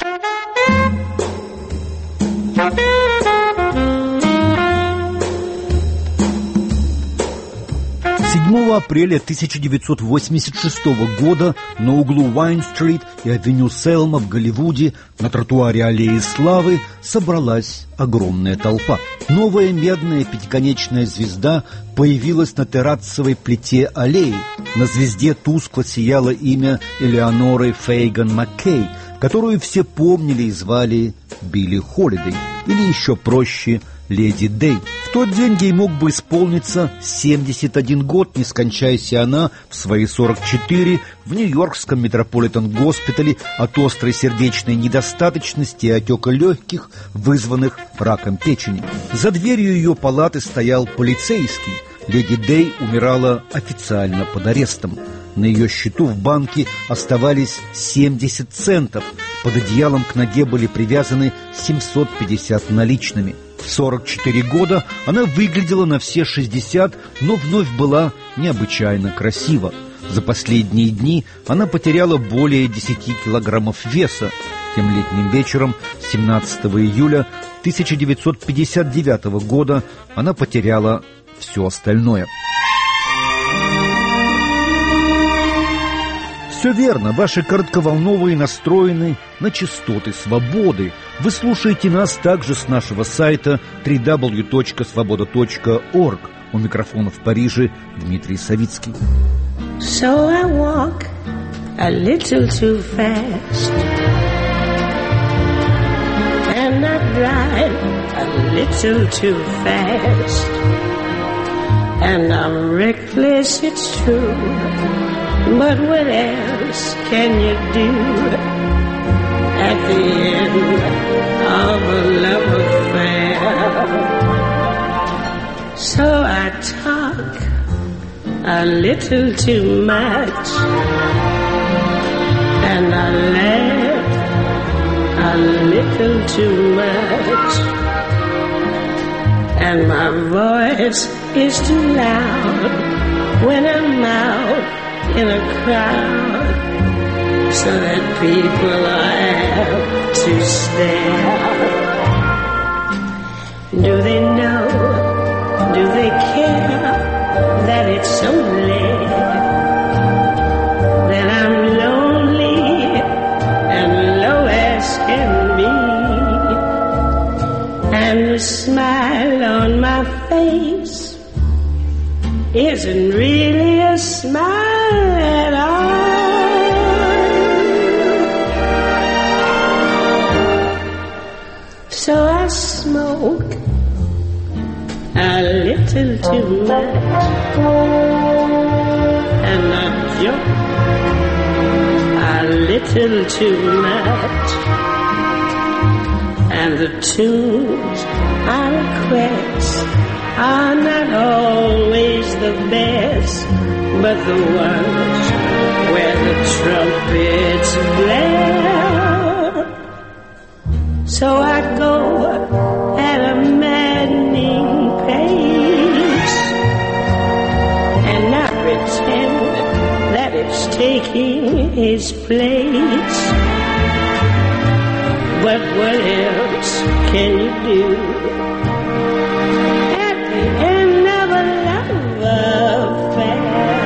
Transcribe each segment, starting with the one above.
Апреля 1986 года на углу Уайн-стрит и авеню Селма в Голливуде на тротуаре Аллеи Славы собралась огромная толпа. Новая медная пятиконечная звезда появилась на террасовой плите аллеи. На звезде тускло сияло имя Элеоноры Фейган Маккей, которую все помнили и звали Билли Холидей, или еще проще – Леди Дэй. В тот день ей мог бы исполниться 71 год, не скончайся она в свои 44 в Нью-Йоркском Метрополитен-госпитале от острой сердечной недостаточности и отека легких, вызванных раком печени. За дверью ее палаты стоял полицейский. Леди Дэй умирала официально под арестом. На ее счету в банке оставались 70 центов. Под одеялом к ноге были привязаны 750 наличными. В 44 года она выглядела на все 60, но вновь была необычайно красива. За последние дни она потеряла более 10 килограммов веса. Тем летним вечером, 17 июля 1959 года, она потеряла все остальное. Все верно, ваши коротковолновые настроены на частоты свободы. Вы слушаете нас также с нашего сайта www.svoboda.org. У микрофона в Париже Дмитрий Савицкий. So I walk a little too fast, and I drive a little too fast, and I'm reckless, it's true. But what else can you do at the end of a love affair? So I talk a little too much, and I laugh a little too much, and my voice is too loud when I'm out in a crowd, so that people have to stare. Do they know, do they care that it's only that I'm lonely and low as can be, and the smile on my face isn't really a smile at all. So I smoke a little too much, and I jump a little too much, and the tunes I request are not always the best, but the ones where the trumpets blare. So I go at a maddening pace, and I pretend that it's taking its place. But what else can you do at the end of a love affair?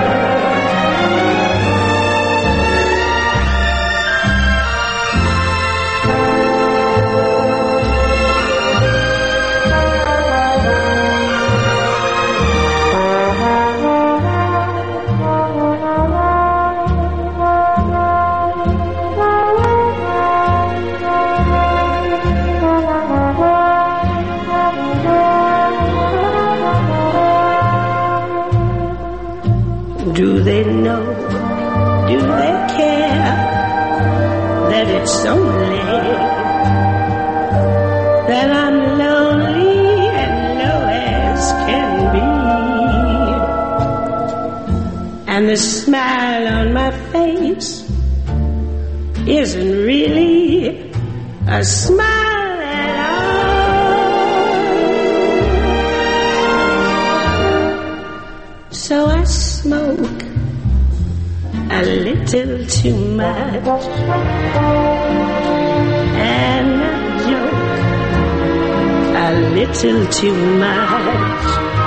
Do they know, do they care that it's only that I'm lonely and low as can be, and the smile on my face isn't really a smile at all? So I smoke a little too much, little too much.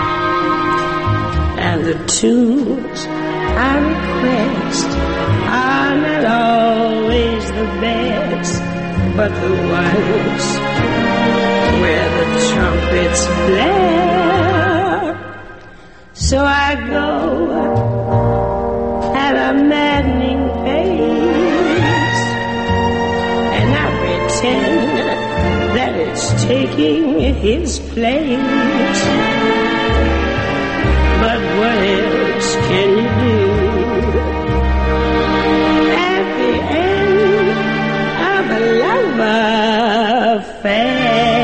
And the tunes I request are not always the best, but the ones where the trumpets blare. So I go at a maddening pace, and I pretend that it's taking his place. But what else can you do at the end of a love affair?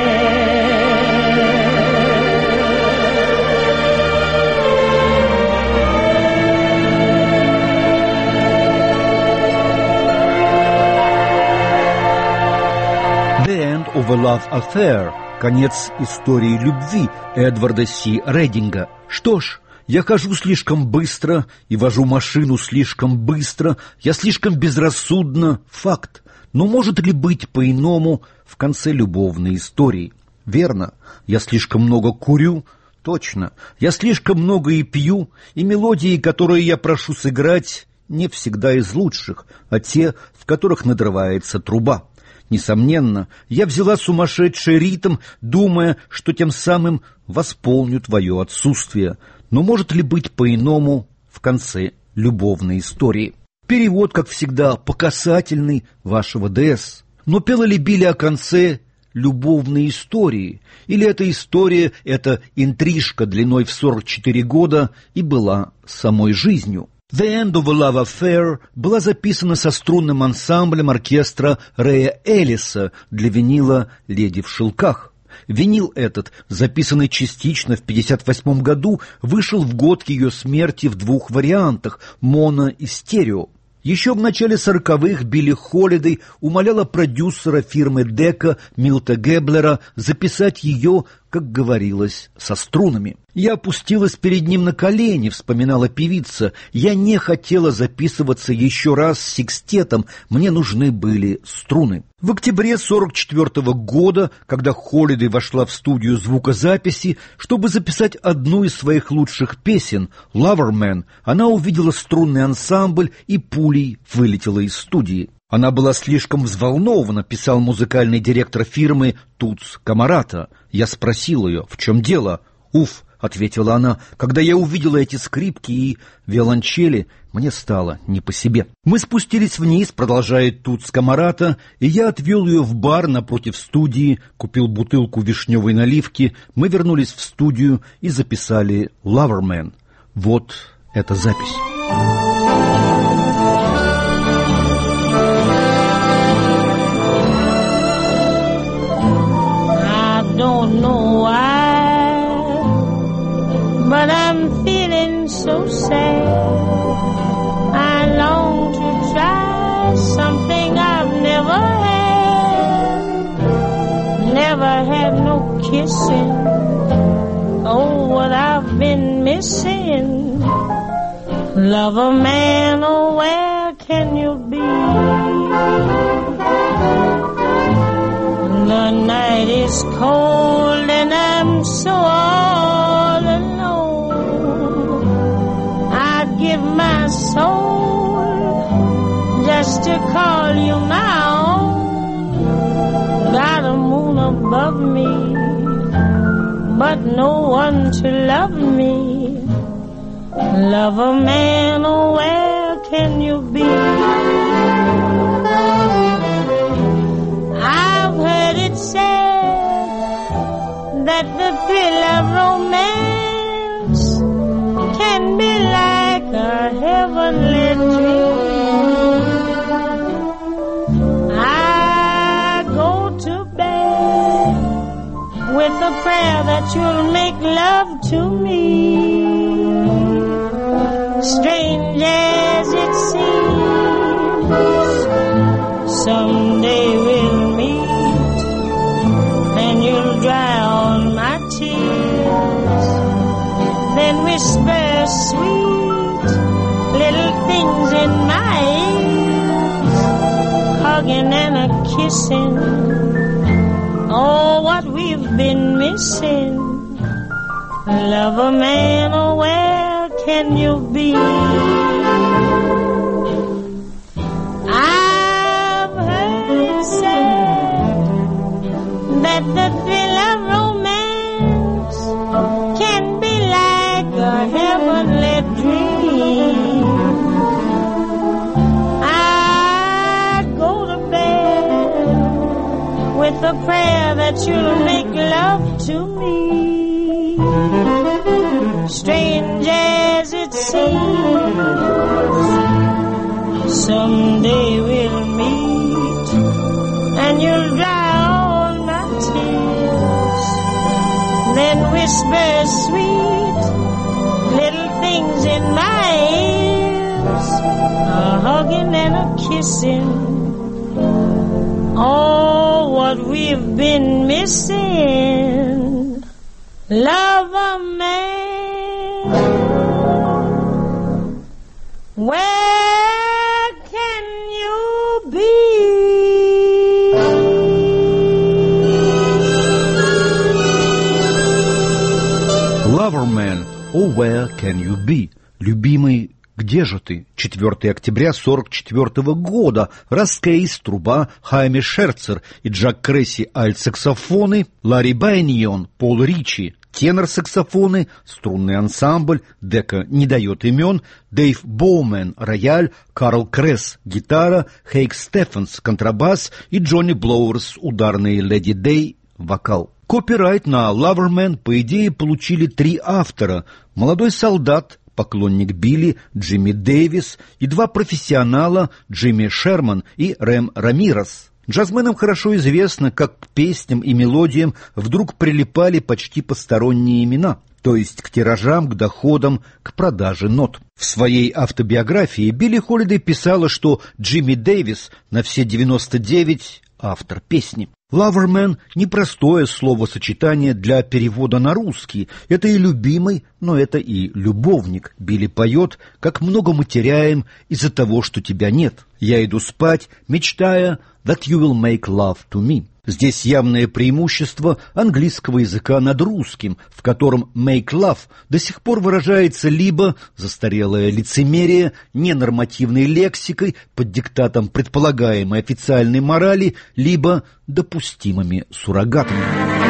The End of a Love Affair. Конец истории любви Эдварда Си Рединга. Что ж, я хожу слишком быстро и вожу машину слишком быстро, я слишком безрассудно, факт. Но может ли быть по-иному в конце любовной истории? Верно, я слишком много курю, точно, я слишком много и пью, и мелодии, которые я прошу сыграть, не всегда из лучших, а те, в которых надрывается труба. Несомненно, я взяла сумасшедший ритм, думая, что тем самым восполню твое отсутствие. Но может ли быть по-иному в конце любовной истории? Перевод, как всегда, по касательной вашего ДС. Но пела ли Билли о конце любовной истории? Или эта история, эта интрижка длиной в 44 года и была самой жизнью? «The End of a Love Affair» была записана со струнным ансамблем оркестра Рэя Эллиса для винила «Леди в шелках». Винил этот, записанный частично в 1958 году, вышел в год ее смерти в двух вариантах – моно и стерео. Еще в начале 40-х Билли Холидей умоляла продюсера фирмы Дека Милта Геблера записать ее, как говорилось, со струнами. «Я опустилась перед ним на колени», — вспоминала певица. «Я не хотела записываться еще раз с секстетом, мне нужны были струны». В октябре 1944 года, когда Холидей вошла в студию звукозаписи, чтобы записать одну из своих лучших песен «Loverman», она увидела струнный ансамбль и пулей вылетела из студии. Она была слишком взволнована, писал музыкальный директор фирмы Туц Камарата. Я спросил ее, в чем дело? «Уф», — ответила она, — «когда я увидела эти скрипки и виолончели, мне стало не по себе». Мы спустились вниз, продолжает Туц Камарата, и я отвел ее в бар напротив студии, купил бутылку вишневой наливки, мы вернулись в студию и записали «Loverman». Вот эта запись. Don't know why, but I'm feeling so sad. I long to try something I've never had. Never had no kissing. Oh, what I've been missing. Lover man, oh, where can you be? The night is cold and I'm so all alone. I'd give my soul just to call you my own. Got a moon above me, but no one to love me. Lover man, oh, where can you be? That the thrill of romance can be like a heavenly dream. I go to bed with a prayer that you'll make love to me. Strange as it seems, someday we'll meet and you'll dry all my tears, then whisper sweet little things in my ears, hugging and a kissing, Oh, what we've been missing. Lover man, oh, where can you be? I've heard say that the thrill of romance can be like a heavenly dream. I go to bed with a prayer that you'll make love to me. Strange as it seems, someday we'll meet, and you'll dry all my tears. Then whisper sweet little things in my ears, a hugging and a kissing. Oh, what we've been missing. Lover man, where can you be? Lover man, oh where can you be? Любимый, где же ты? 4 октября 1944 года. Рас Кейс, труба, Хайме Шерцер и Джак Кресси, альт-саксофоны, Ларри Байнион, Пол Ричи, тенор-саксофоны, струнный ансамбль, Дека не дает имен, Дэйв Боумен, рояль, Карл Кресс, гитара, Хейк Стефенс, контрабас и Джонни Блоуэрс, ударные Леди Дэй, вокал. Копирайт на Loverman, по идее, получили 3 автора: молодой солдат, поклонник Билли, Джимми Дэвис, и 2 профессионала, Джимми Шерман и Рэм Рамирес. Джазменам хорошо известно, как к песням и мелодиям вдруг прилипали почти посторонние имена, то есть к тиражам, к доходам, к продаже нот. В своей автобиографии Билли Холидей писала, что Джимми Дэвис на все 99 автор песни. Loverman – непростое словосочетание для перевода на русский. Это и любимый, но это и любовник. Билли поет, как много мы теряем из-за того, что тебя нет. Я иду спать, мечтая that you will make love to me. Здесь явное преимущество английского языка над русским, в котором make love до сих пор выражается либо застарелое лицемерие, ненормативной лексикой под диктатом предполагаемой официальной морали, либо допустимыми суррогатами.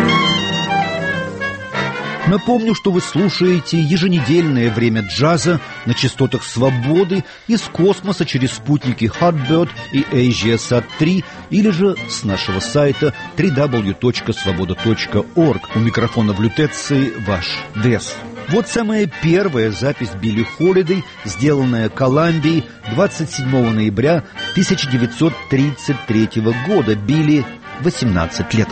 Напомню, что вы слушаете еженедельное время джаза на частотах свободы из космоса через спутники Hotbird и AsiaSat 3 или же с нашего сайта www.svoboda.org. У микрофона в лютеции ваш Дес. Вот самая первая запись Билли Холидей, сделанная Колумбией 27 ноября 1933 года. Билли 18 лет.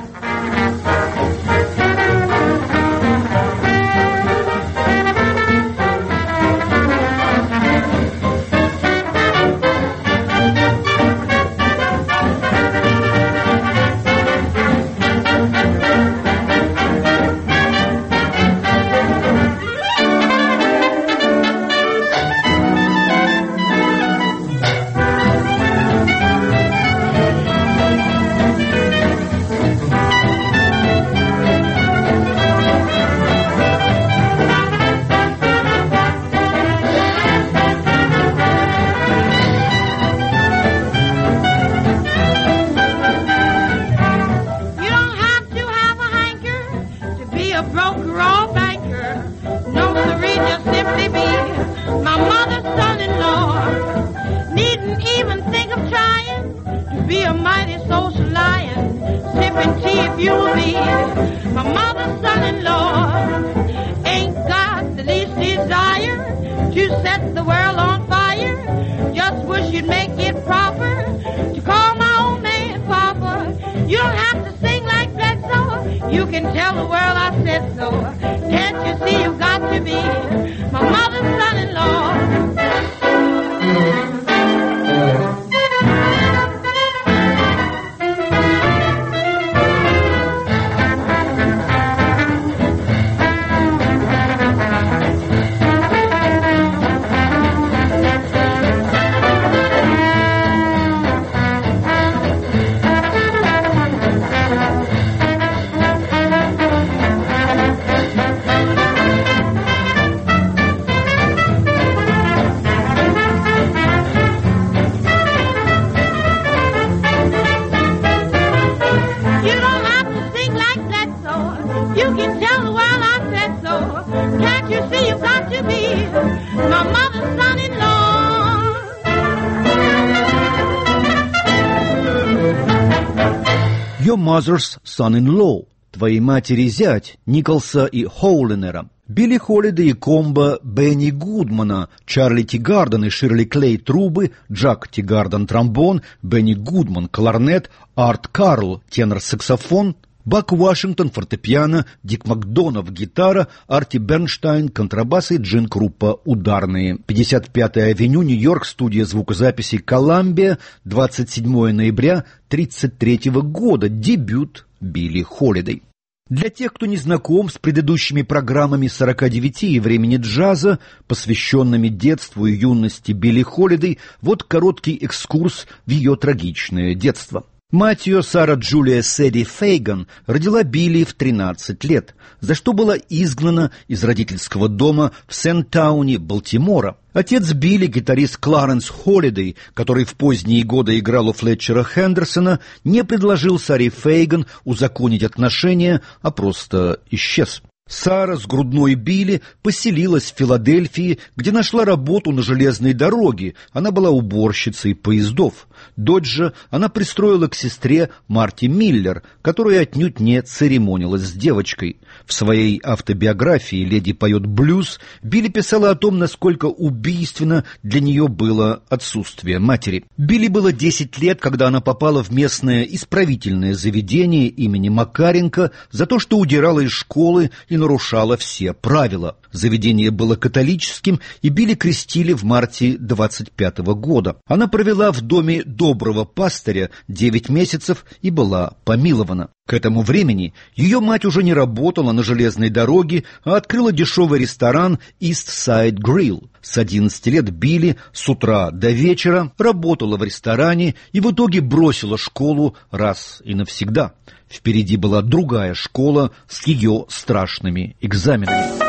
«Your mother's son-in-law», «Твоей матери зять» Николса и Хоулинера. Билли Холидей и комбо Бенни Гудмана, Чарли Тигарден и Ширли Клей трубы, Джак Тигарден тромбон, Бенни Гудман кларнет, Арт Карл тенор-саксофон, Бак Вашингтон фортепиано, Дик Макдоноф гитара, Арти Бернштайн контрабас и Джин Круппа ударные. 55-я авеню, Нью-Йорк, студия звукозаписи «Коламбия», 27 ноября 1933 года, дебют Билли Холидей. Для тех, кто не знаком с предыдущими программами 49 и времени джаза, посвященными детству и юности Билли Холидей, вот короткий экскурс в ее трагичное детство. Мать ее, Сара Джулия Сэдди Фейган, родила Билли в 13 лет, за что была изгнана из родительского дома в Сент-Тауне, Балтимора. Отец Билли, гитарист Кларенс Холидей, который в поздние годы играл у Флетчера Хендерсона, не предложил Саре Фейган узаконить отношения, а просто исчез. Сара с грудной Билли поселилась в Филадельфии, где нашла работу на железной дороге. Она была уборщицей поездов. Дочь же она пристроила к сестре Марти Миллер, которая отнюдь не церемонилась с девочкой. В своей автобиографии «Леди поет блюз» Билли писала о том, насколько убийственно для нее было отсутствие матери. Билли было 10 лет, когда она попала в местное исправительное заведение имени Макаренко за то, что удирала из школы и нарушала все правила. Заведение было католическим, и Билли крестили в марте 25 года. Она провела в доме доброго пастыря 9 месяцев и была помилована. К этому времени ее мать уже не работала на железной дороге, а открыла дешевый ресторан East Side Grill. С 11 лет Билли с утра до вечера работала в ресторане и в итоге бросила школу раз и навсегда. Впереди была другая школа с ее страшными экзаменами.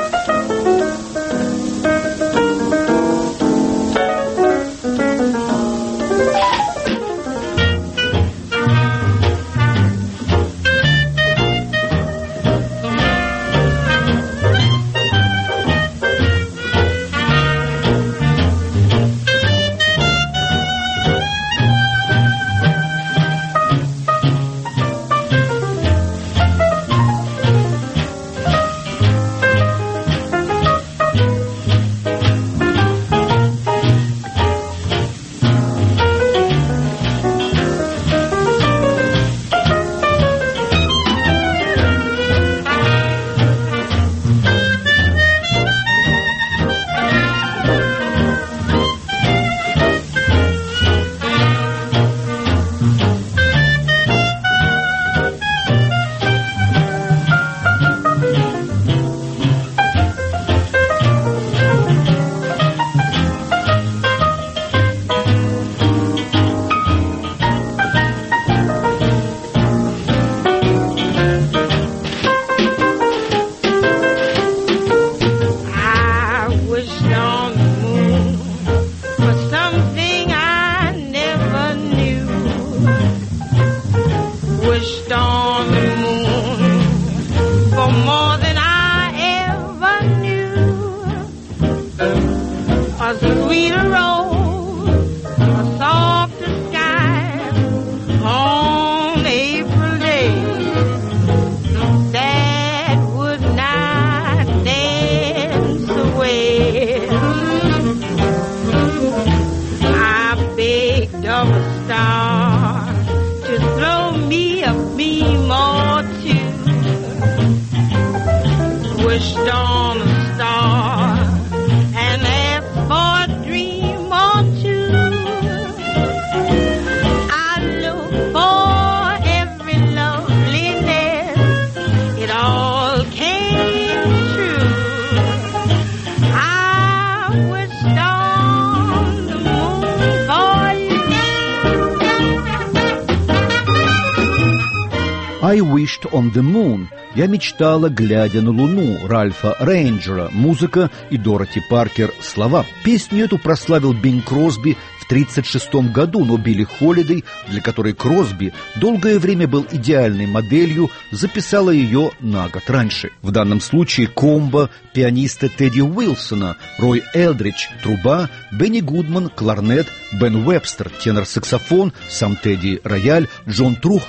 «I wished on the moon» — «Я мечтала, глядя на луну» Ральфа Рейнджера, музыка, и Дороти Паркер слова. Песню эту прославил Бинг Кросби в 1936 году, но Билли Холидей, для которой Кросби долгое время был идеальной моделью, записала ее на год раньше. В данном случае комбо пианиста Тедди Уилсона, Рой Элдридж — труба, Бенни Гудман — кларнет, Бен Уэбстер — тенор-саксофон, сам Тедди — рояль, Джон Трухарт —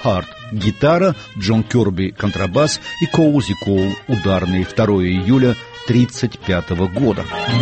гитара, Джон Кёрби – контрабас и Коузи Коул – ударные. 2 июля 1935 года.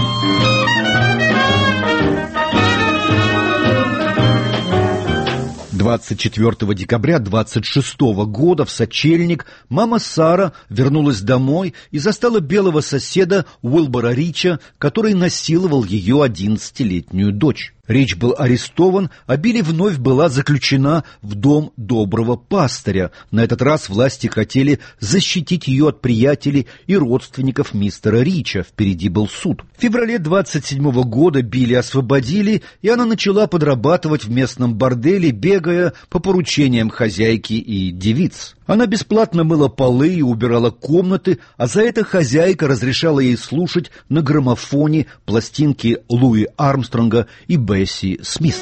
24 декабря 26 года в сочельник мама Сара вернулась домой и застала белого соседа Уилбора Рича, который насиловал ее 11-летнюю дочь. Рич был арестован, а Билли вновь была заключена в дом доброго пастыря. На этот раз власти хотели защитить ее от приятелей и родственников мистера Рича. Впереди был суд. В феврале 27 года Билли освободили, и она начала подрабатывать в местном борделе, бегая по поручениям хозяйки и девиц. Она бесплатно мыла полы и убирала комнаты, а за это хозяйка разрешала ей слушать на граммофоне пластинки Луи Армстронга и Бесси Смит.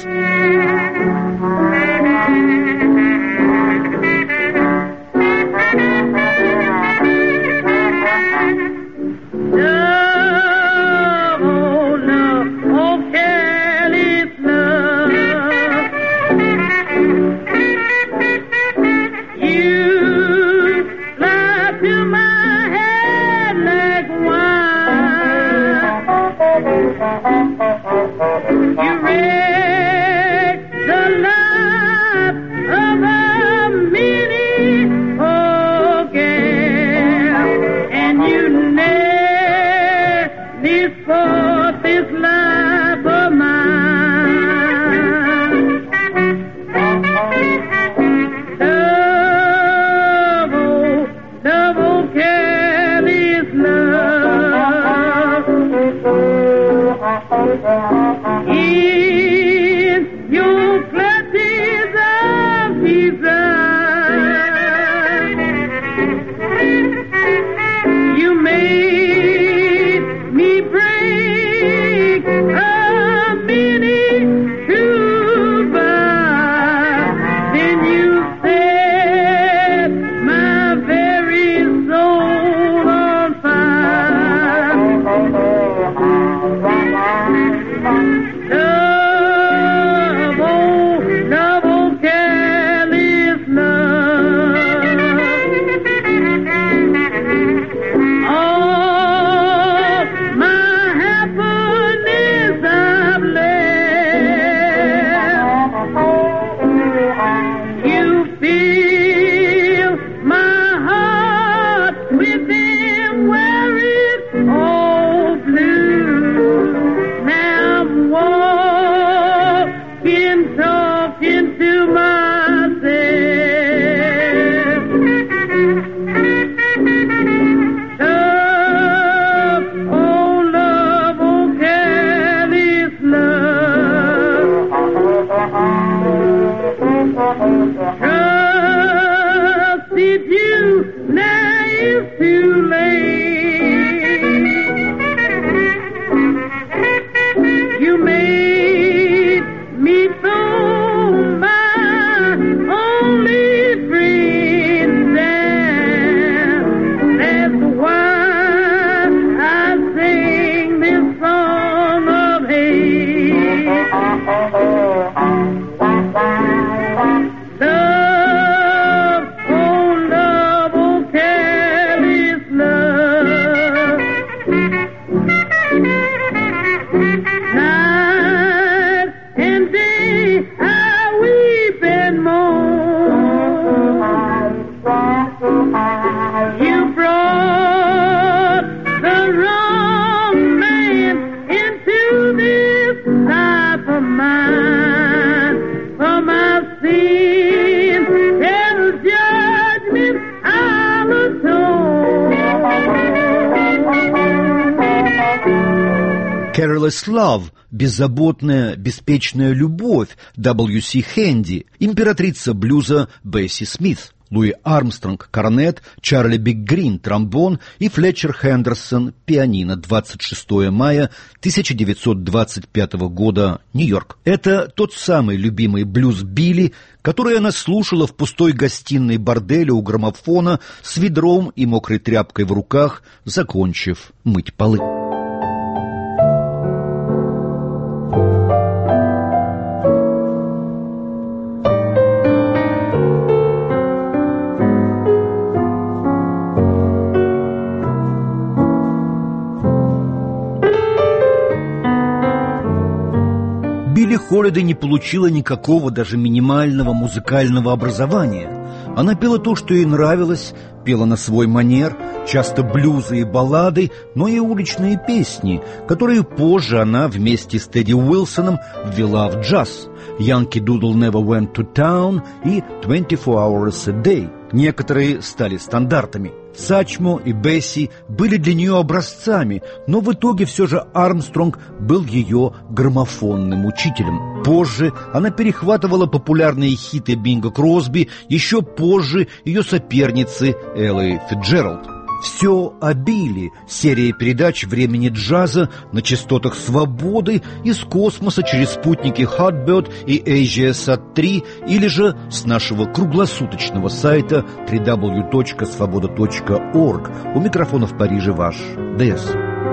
Careless Love – беззаботная, беспечная любовь W.C. Хэнди, императрица блюза Бесси Смит, Луи Армстронг – корнет, Чарли Биг-Грин – тромбон и Флетчер Хендерсон – пианино. 26 мая 1925 года, Нью-Йорк. Это тот самый любимый блюз Билли, который она слушала в пустой гостиной борделя у граммофона с ведром и мокрой тряпкой в руках, закончив мыть полы. Холидей не получила никакого, даже минимального музыкального образования. Она пела то, что ей нравилось, пела на свой манер, часто блюзы и баллады, но и уличные песни, которые позже она вместе с Тедди Уилсоном ввела в джаз. «Yankee Doodle Never Went to Town» и «24 Hours a Day». Некоторые стали стандартами. Сачмо и Бесси были для нее образцами, но в итоге все же Армстронг был ее граммофонным учителем. Позже она перехватывала популярные хиты Бинга Кросби, еще позже ее соперницы Эллы Фицджеральд. «Все о Билли» — серия передач времени джаза на частотах свободы из космоса через спутники Hotbird и AsiaSat-3 или же с нашего круглосуточного сайта www.svoboda.org. У микрофона в Париже ваш ДС.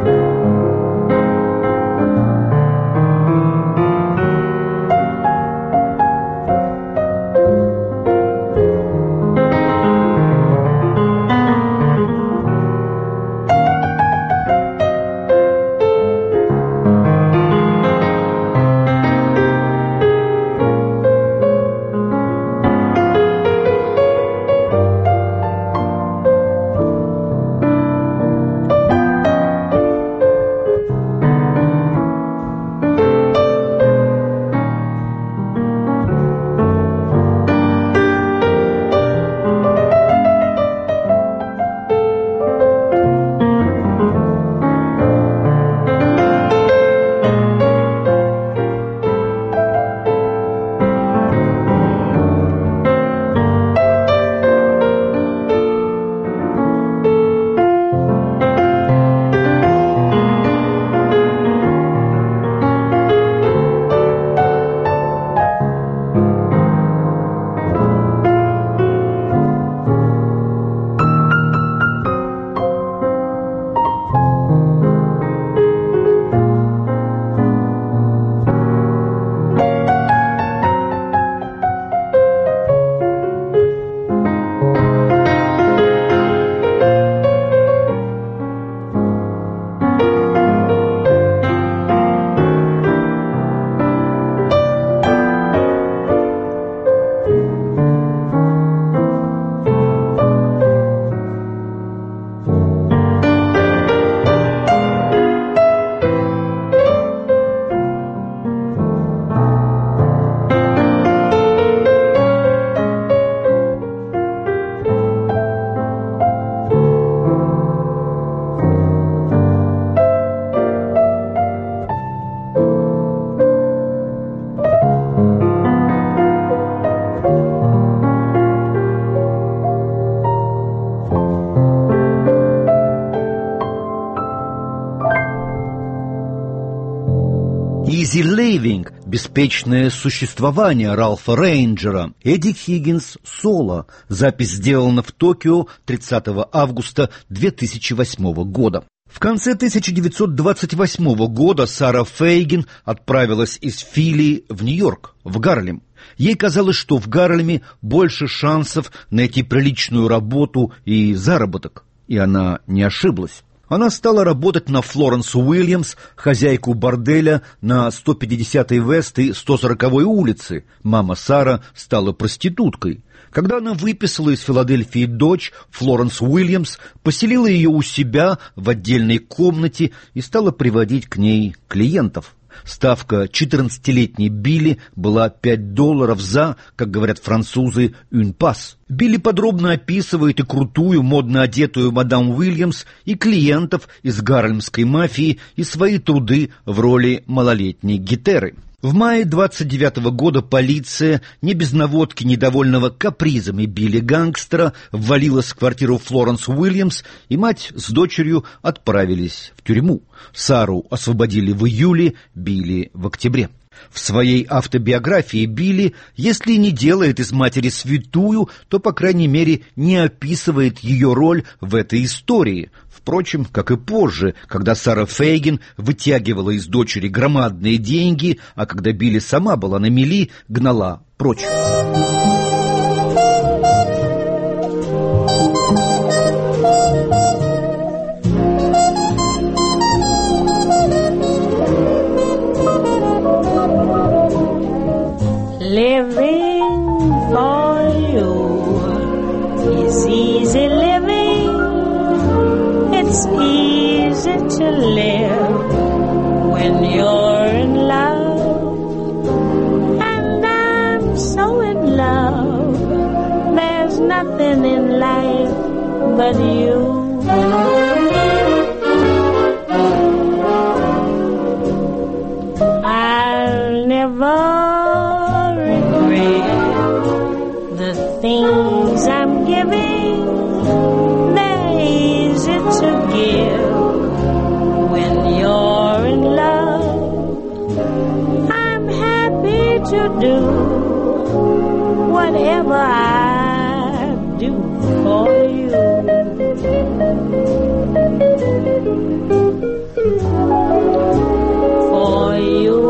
«Easy Living» — «Беспечное существование» Ральфа Рейнджера. Эдди Хиггинс «Соло». Запись сделана в Токио 30 августа 2008 года. В конце 1928 года Сара Фейгин отправилась из Филли в Нью-Йорк, в Гарлем. Ей казалось, что в Гарлеме больше шансов найти приличную работу и заработок. И она не ошиблась. Она стала работать на Флоренс Уильямс, хозяйку борделя на 150-й Вест и 140-й улице. Мама Сара стала проституткой. Когда она выписала из Филадельфии дочь, Флоренс Уильямс поселила ее у себя в отдельной комнате и стала приводить к ней клиентов. Ставка 14-летней Билли была $5 за, как говорят французы, «une passe». Билли подробно описывает и крутую, модно одетую мадам Уильямс, и клиентов из гарлемской мафии, и свои труды в роли малолетней гетеры. В мае 29 года полиция, не без наводки недовольного капризами Билли-гангстера, ввалилась в квартиру Флоренс Уильямс, и мать с дочерью отправились в тюрьму. Сару освободили в июле, Билли в октябре. В своей автобиографии Билли, если не делает из матери святую, то, по крайней мере, не описывает ее роль в этой истории. Впрочем, как и позже, когда Сара Фейгин вытягивала из дочери громадные деньги, а когда Билли сама была на мели, гнала прочь. there's nothing in life but you. I'll never regret the things I'm giving. They're easy to give when you're in love. I'm happy to do whatever I do for you. For you.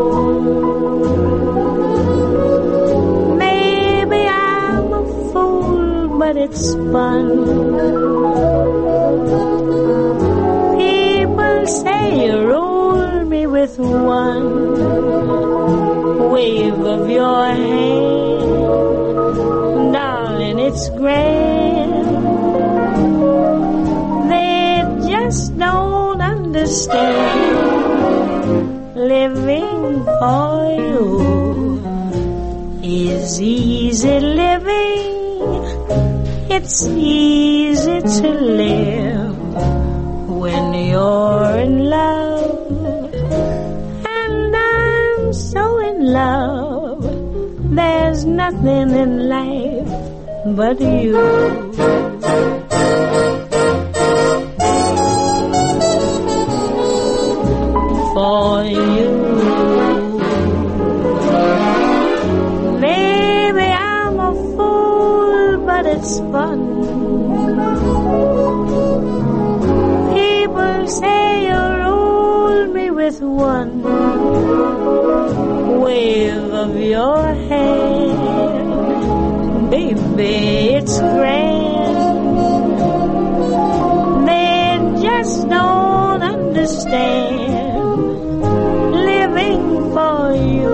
Maybe I'm a fool, but it's fun. People say you rule me with one wave of your hand. Darling, it's grand. They just don't understand. Living for you is easy living. It's easy to live when you're in love. And I'm so in love. There's nothing in life but you. For you. Maybe I'm a fool, but it's fun. People say you rule me with one wave of your hand. Baby, it's grand. They just don't understand. For you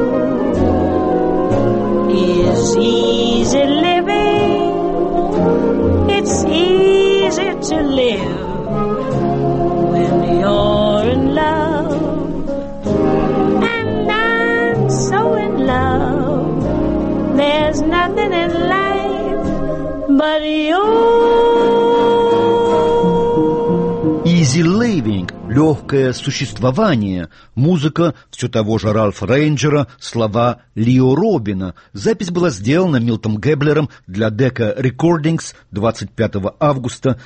is easy living. It's easy to live when you're in love. And I'm so in love. There's nothing in life but you. Easy living. Легкое существование, музыка все того же Ральфа Рейнджера, слова Лио Робина. Запись была сделана Милтом Геблером для Decca Recordings 25 августа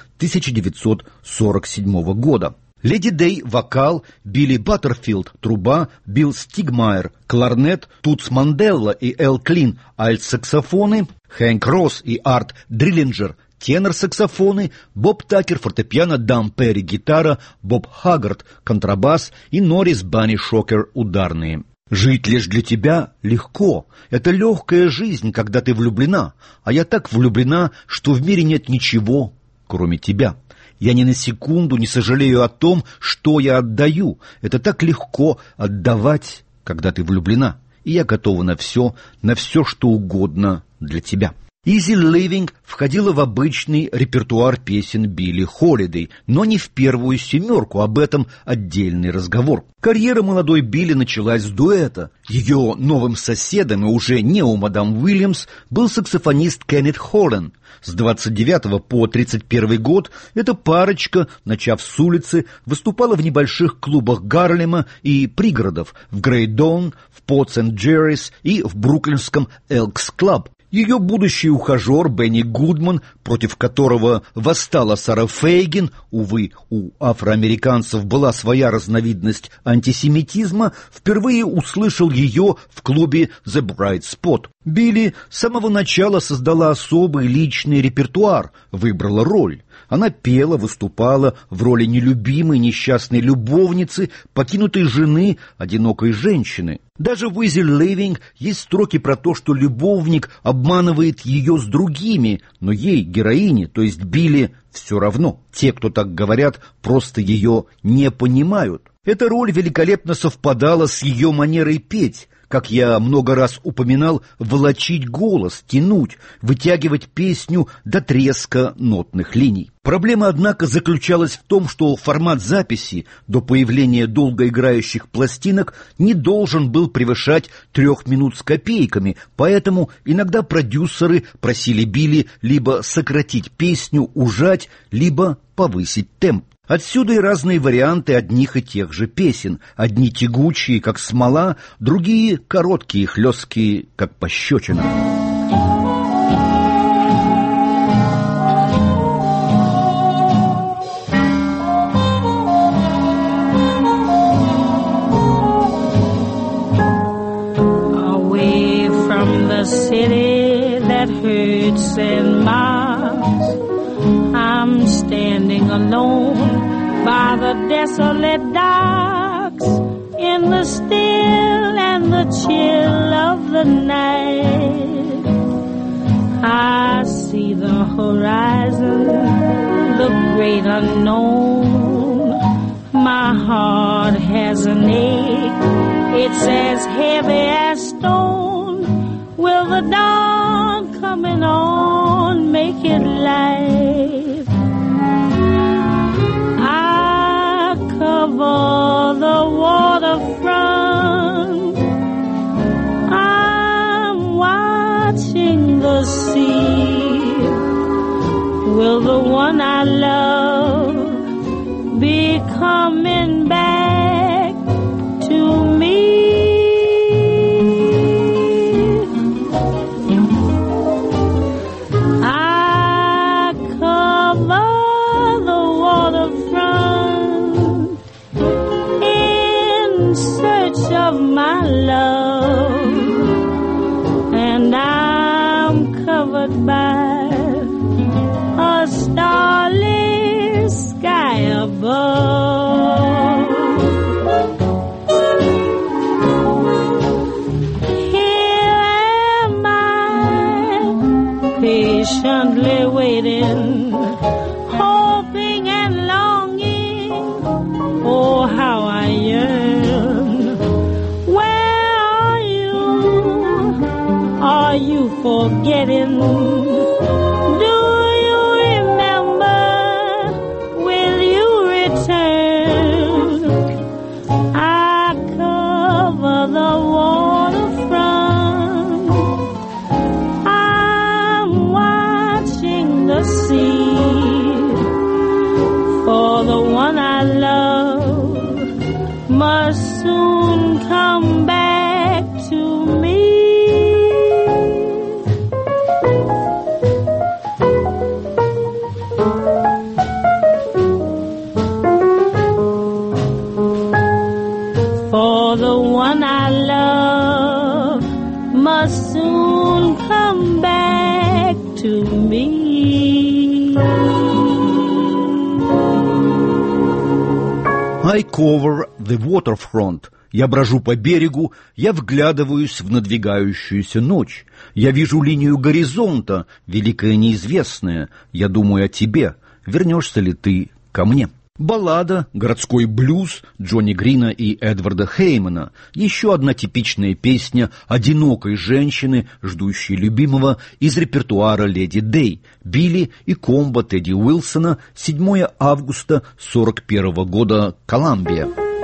1947 года. Леди Дэй – вокал, Билли Баттерфилд – труба, Билл Стигмайер – кларнет, Тутс Манделла и Эл Клин – альт-саксофоны, Хэнк Росс и Арт Дриллинджер – тенор-саксофоны, Боб Такер, фортепиано, Дам Перри, гитара, Боб Хаггард, контрабас и Норрис Банни Шокер, ударные. Жить лишь для тебя легко. Это легкая жизнь, когда ты влюблена. А я так влюблена, что в мире нет ничего, кроме тебя. Я ни на секунду не сожалею о том, что я отдаю. Это так легко отдавать, когда ты влюблена. И я готова на все, что угодно для тебя. Easy Living входила в обычный репертуар песен Билли Холидей, но не в первую семерку, об этом отдельный разговор. Карьера молодой Билли началась с дуэта. Ее новым соседом, и уже не у мадам Уильямс, был саксофонист Кеннет Холлен. С 29 по 31 год эта парочка, начав с улицы, выступала в небольших клубах Гарлема и пригородов, в Грейдон, в Порт Сент-Джеррис и в бруклинском Элкс Клаб. Ее будущий ухажер Бенни Гудман, против которого восстала Сара Фейгин, увы, у афроамериканцев была своя разновидность антисемитизма, впервые услышал ее в клубе The Bright Spot. Билли с самого начала создала особый личный репертуар, выбрала роль. Она пела, выступала в роли нелюбимой несчастной любовницы, покинутой жены, одинокой женщины. Даже в Easy Living есть строки про то, что любовник обманывает ее с другими, но ей, героине, то есть Билли, все равно. Те, кто так говорят, просто ее не понимают. Эта роль великолепно совпадала с ее манерой петь. как я много раз упоминал, волочить голос, тянуть, вытягивать песню до треска нотных линий. Проблема, однако, заключалась в том, что формат записи до появления долгоиграющих пластинок не должен был превышать 3 минут с копейками, поэтому иногда продюсеры просили Билли либо сократить песню, ужать, либо повысить темп. Отсюда и разные варианты одних и тех же песен. Одни тягучие, как смола, другие короткие, хлесткие, как пощечина. Away from the city that hurts and mars, I'm standing alone by the desolate docks, in the still and the chill of the night. I see the horizon, the great unknown. My heart has an ache, it's as heavy as stone. Will the dawn coming on make it light? I cover the waterfront, I'm watching the sea. Will the one I love be coming back to me? I cover the waterfront in search of my love, and I'm covered by a starless sky above. Here am I, patiently waiting, hoping and longing. Oh, how I yearn. Where are you? Are you forgetting? Must soon come back to me. For the one I love must soon come back to me. I cover the waterfront. Я брожу по берегу, я вглядываюсь в надвигающуюся ночь. Я вижу линию горизонта, великое неизвестное. Я думаю о тебе. Вернешься ли ты ко мне? Баллада, городской блюз Джонни Грина и Эдварда Хеймана. Еще одна типичная песня одинокой женщины, ждущей любимого, из репертуара Леди Дэй. Билли и комбо Тедди Уилсона, 7 августа 1941 года, Колумбия.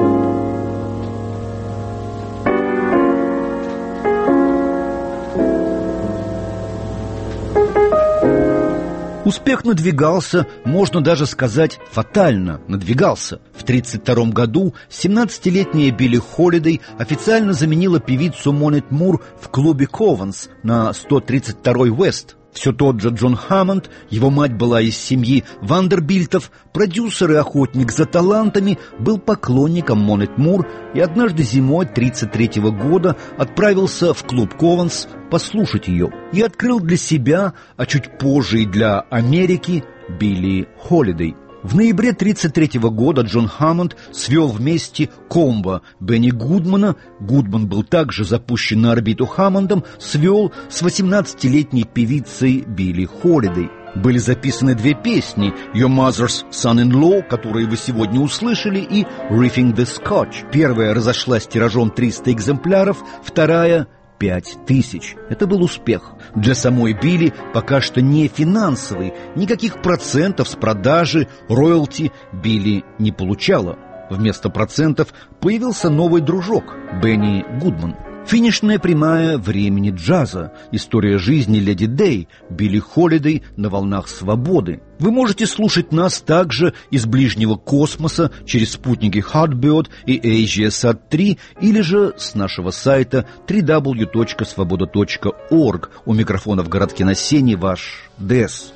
Успех надвигался, можно даже сказать, фатально надвигался. В 1932 году 17-летняя Билли Холидей официально заменила певицу Монет Мур в клубе Кованс на 132-й Уэст. Все тот же Джон Хаммонд, его мать была из семьи Вандербильтов, продюсер и охотник за талантами, был поклонником Монет Мур и однажды зимой 1933 года отправился в клуб Кованс послушать ее и открыл для себя, а чуть позже и для Америки, Билли Холидей. В ноябре 1933 года Джон Хаммонд свел вместе комбо Бенни Гудмана, Гудман был также запущен на орбиту Хаммондом, свел с 18-летней певицей Билли Холидей. были записаны 2 песни: «Your Mother's Son-in-Law», которые вы сегодня услышали, и «Riffing the Scotch». Первая разошлась тиражом 300 экземпляров, вторая — 5000. Это был успех. Для самой Билли пока что не финансовый, никаких процентов с продажи, роялти Билли не получала. Вместо процентов появился новый дружок — Бенни Гудман. Финишная прямая времени джаза. История жизни леди Дэй, Билли Холидей на волнах свободы. Вы можете слушать нас также из ближнего космоса через спутники Hotbird и AsiaSat-3 или же с нашего сайта www.svoboda.org. У микрофона в городке на Сене ваш ДС.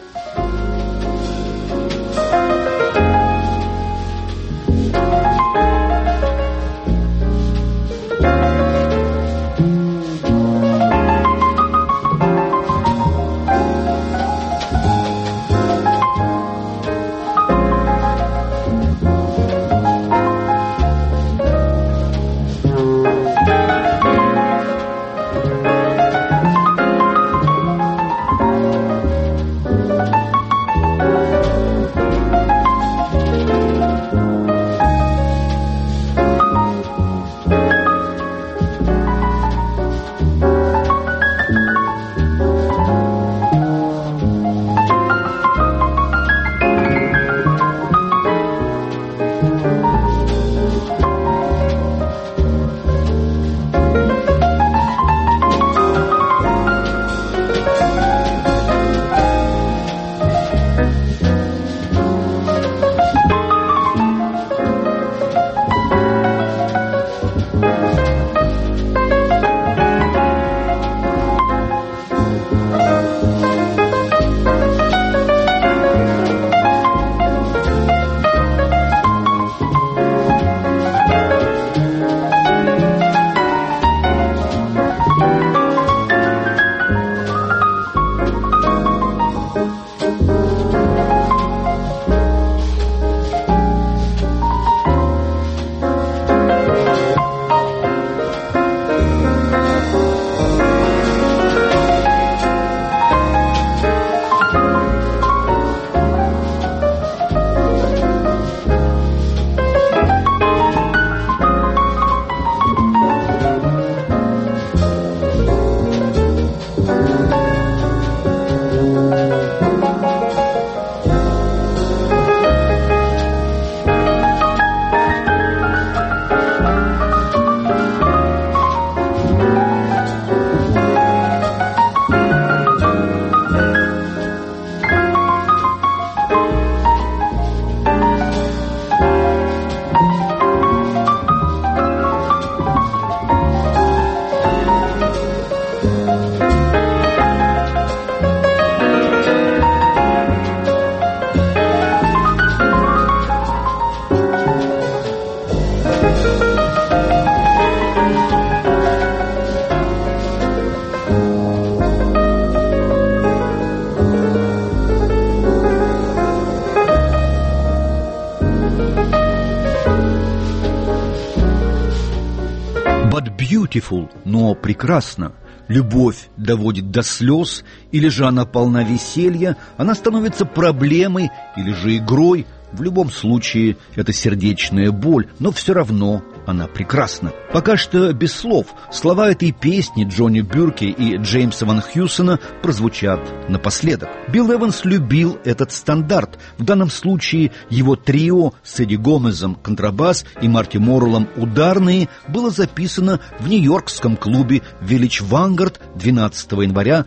Beautiful, но прекрасно. Любовь доводит до слез, или же она полна веселья, она становится проблемой или же игрой. В любом случае, это сердечная боль, но все равно она прекрасна. Пока что без слов. Слова этой песни Джонни Бюрке и Джеймса Ван Хьюсона прозвучат напоследок. Билл Эванс любил этот стандарт. В данном случае его трио с Эдди Гомезом контрабас и Марти Морреллом ударные было записано в нью-йоркском клубе Village Vanguard 12 января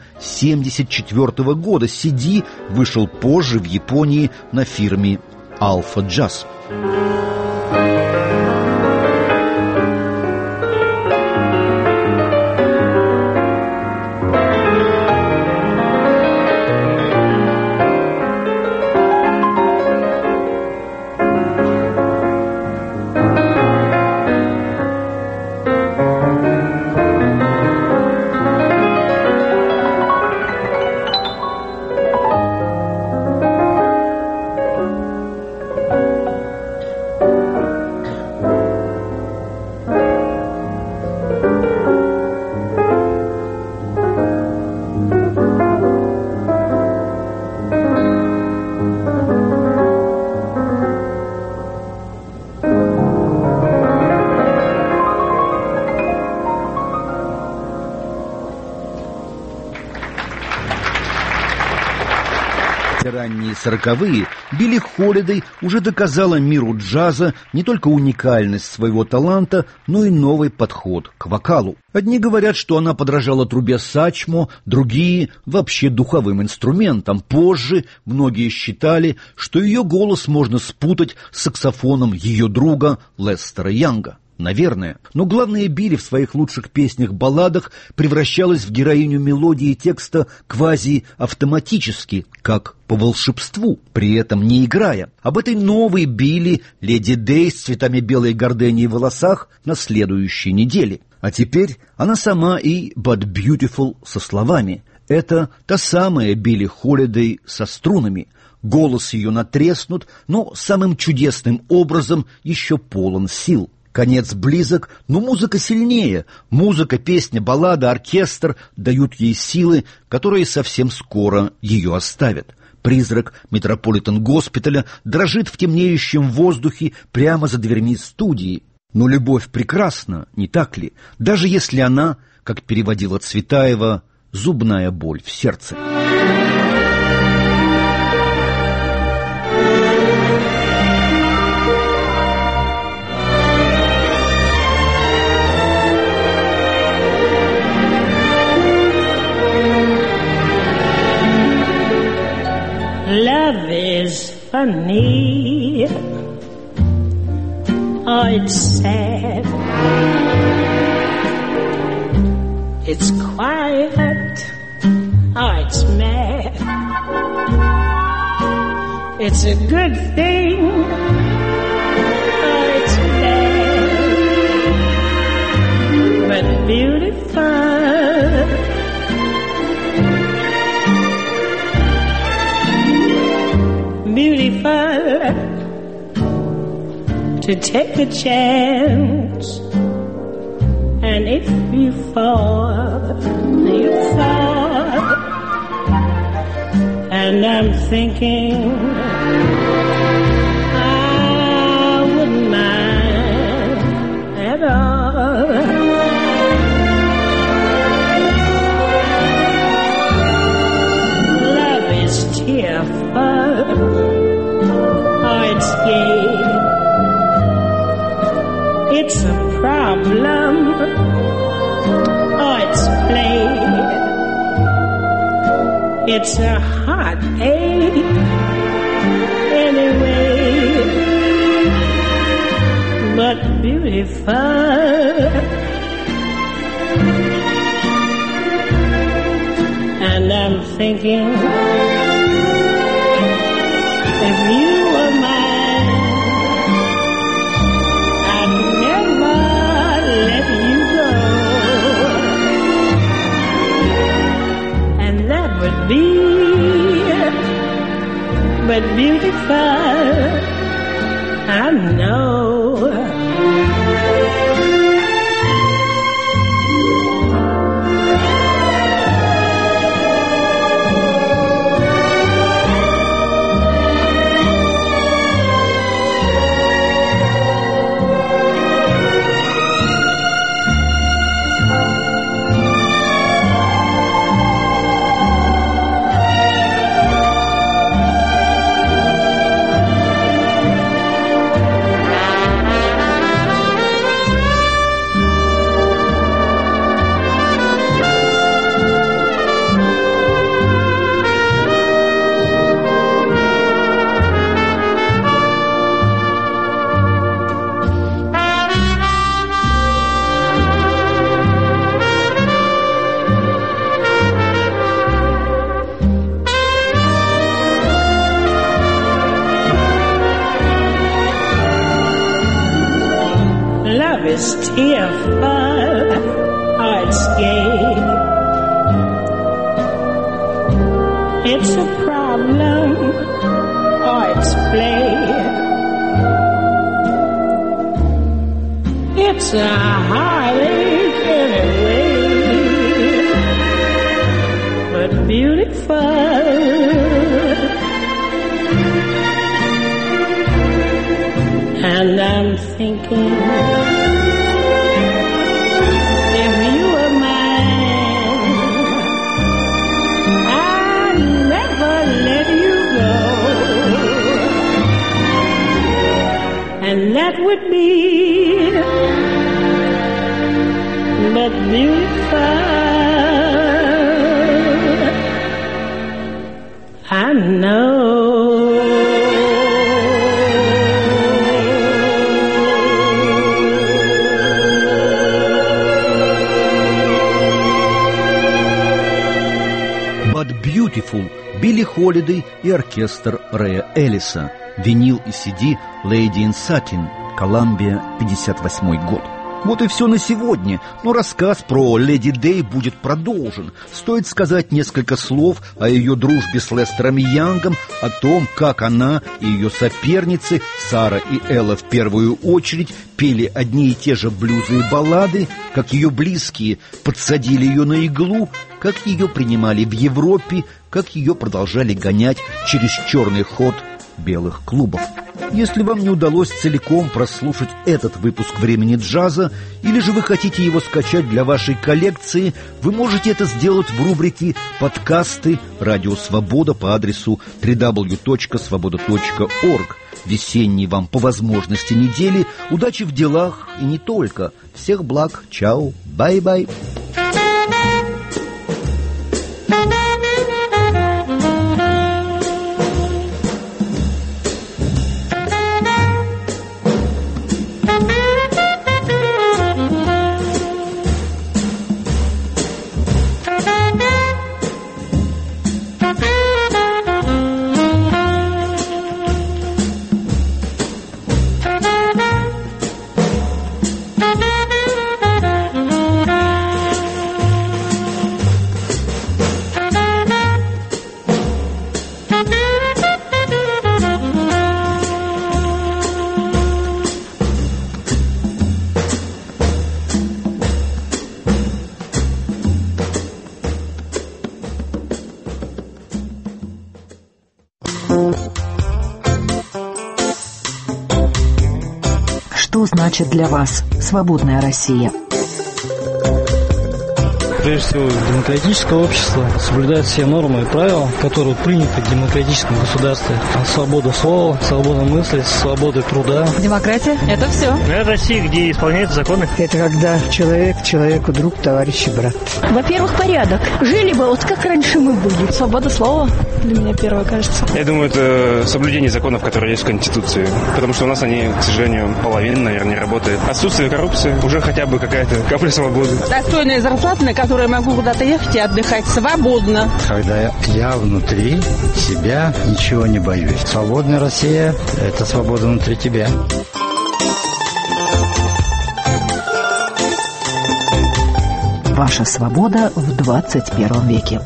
1974 года. CD вышел позже в Японии на фирме Alpha Jazz. ранние 40-е Билли Холидей уже доказала миру джаза не только уникальность своего таланта, но и новый подход к вокалу. Одни говорят, что она подражала трубе Сачмо, другие – вообще духовым инструментам. Позже многие считали, что ее голос можно спутать с саксофоном ее друга Лестера Янга. Наверное. Но главное, Билли в своих лучших песнях-балладах превращалась в героиню мелодии текста квази-автоматически, как по волшебству, при этом не играя. Об этой новой Билли, леди Дэй с цветами белой гордении в волосах на следующей неделе. А теперь она сама и «But Beautiful» со словами. Это та самая Билли Холидей со струнами. Голос ее натреснут, но самым чудесным образом еще полон сил. Конец близок, но музыка сильнее. Музыка, песня, баллада, оркестр дают ей силы, которые совсем скоро ее оставят. Призрак Метрополитен-госпиталя дрожит в темнеющем воздухе прямо за дверьми студии. Но любовь прекрасна, не так ли? Даже если она, как переводила Цветаева, зубная боль в сердце. Love is funny, oh, it's sad, it's quiet, oh, it's mad, it's a good thing, oh, it's bad, but beautiful. Beautiful to take a chance, and if you fall, you fall. And I'm thinking I wouldn't mind at all. Love is tearful. Oh, it's gay. It's a problem. Oh, it's play. It's a heartache. Anyway, but beautiful. And I'm thinking, if you were mine, I'd never let you go. And that would be but beautiful, I know. Is tearful, oh, it's gay. It's a problem, oh, it's play. It's a heartache anyway, but beautiful. And I'm thinking, let you go. be, but beautiful. I know. But Beautiful, Билли Холидей и оркестр Рэя Эллиса. Винил и CD Lady in Satin, Колумбия, 58 год. Вот и все на сегодня, но рассказ про Леди Дэй будет продолжен. Стоит сказать несколько слов о ее дружбе с Лестером Янгом, о том, как она и ее соперницы, Сара и Элла в первую очередь, пели одни и те же блюзы и баллады, как ее близкие подсадили ее на иглу, как ее принимали в Европе, как ее продолжали гонять через черный ход белых клубов. Если вам не удалось целиком прослушать этот выпуск «Времени джаза», или же вы хотите его скачать для вашей коллекции, вы можете это сделать в рубрике «Подкасты Радио Свобода» по адресу www.svoboda.org. Весенней вам по возможности недели, удачи в делах и не только. Всех благ, чао, бай-бай. Что значит для вас свободная Россия? Прежде всего, демократическое общество соблюдает все нормы и правила, которые приняты в демократическом государстве. Свобода слова, свобода мысли, свобода труда. Демократия – это все. Это Россия, где исполняются законы. Это когда человек человеку друг, товарищ и брат. Во-первых, порядок. Жили бы вот как раньше мы были. Свобода слова для меня первое, кажется. Я думаю, это соблюдение законов, которые есть в Конституции. Потому что у нас они, к сожалению, половина, наверное, не работают. Отсутствие коррупции, уже хотя бы какая-то капля свободы. Достойная зарплата, на которую я могу куда-то ехать и отдыхать свободно. Когда я внутри себя ничего не боюсь. Свободная Россия – это свобода внутри тебя. Ваша свобода в 21 веке.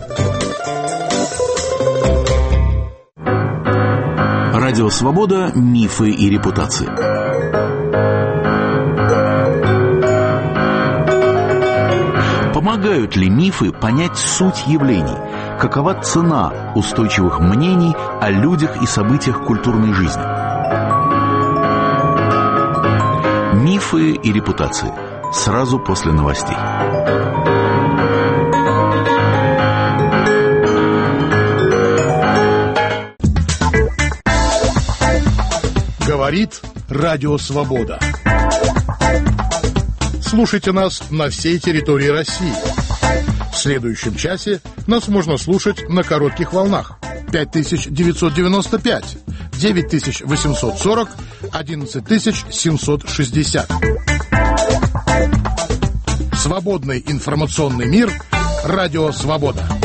Радио Свобода. Мифы и репутации. Помогают ли мифы понять суть явлений? Какова цена устойчивых мнений о людях и событиях культурной жизни? Мифы и репутации. Сразу после новостей. Говорит Радио Свобода. Слушайте нас на всей территории России. В следующем часе нас можно слушать на коротких волнах. 5995, 9840, 11760. Свободный информационный мир. Радио Свобода.